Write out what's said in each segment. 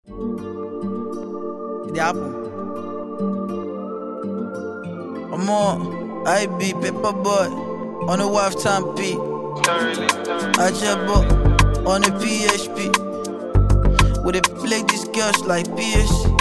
The apple. I be paper boy on a wife time P. I just on a PHP. Would they play these girls like PSG?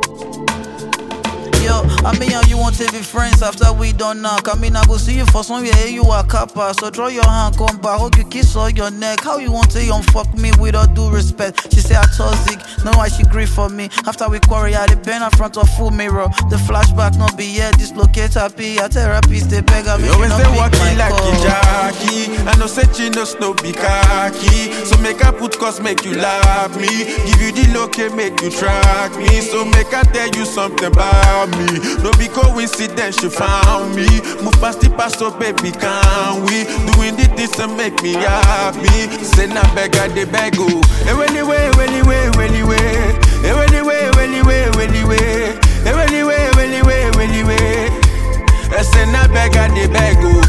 Yo, I mean how you want to be friends after we done knock. I mean I go see you for somewhere, you are kappa. So draw your hand, come back, hug you, kiss on your neck. How you want to young fuck me with all due respect? She say I toxic, know why she grieve for me. After we quarry, I did bend in front of full mirror. The flashback not be yet, dislocate happy. A therapist, they beg me. You always they walking like a Jackie. I know say she no snow be khaki. So make her put cause make you love me. Give you the look make you track me. So make her tell you something about me. No be coincidence she found me. Move past the past so baby can we? Doing the things and make me happy. Say na beg I dey beg oh. Anyway. I say na beg I dey beg oh.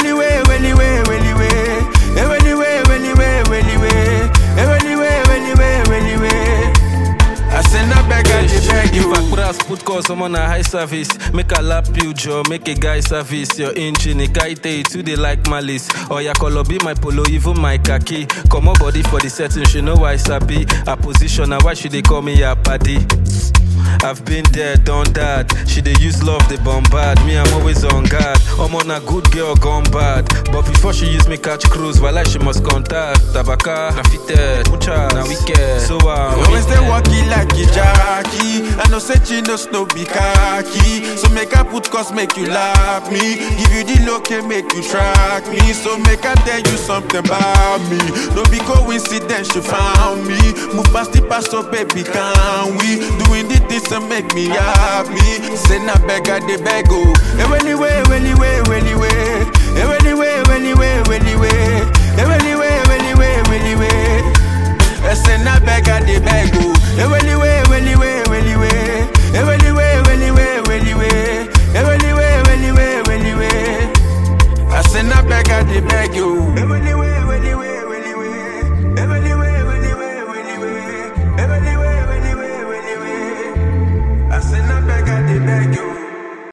I say na beg I dey beg you. If I could put call someone a high service, make a lap you Joe, make a guy service. Your engine, a guy tell too they like malice. Or ya color be my polo, even my khaki. Come on body for the setting, she know why sabi. A position, and why should they call me a paddy? I've been there, done that. She they use love, they bombard. Me, I'm always on guard. I'm on a good girl gone bad. But before she use me catch cruise, while she must contact. Tabaka, na fitted, mucha, na wicked. So you always they walking like a Jackie. I know say she no snow be khaki. So make her put cause make you love me. Give you the look make you track me. So make her tell you something about me. No be coincidence she found me. Move past the past so baby can we? Doing the things and make me happy. Say na beg I dey beg oh. Anyway.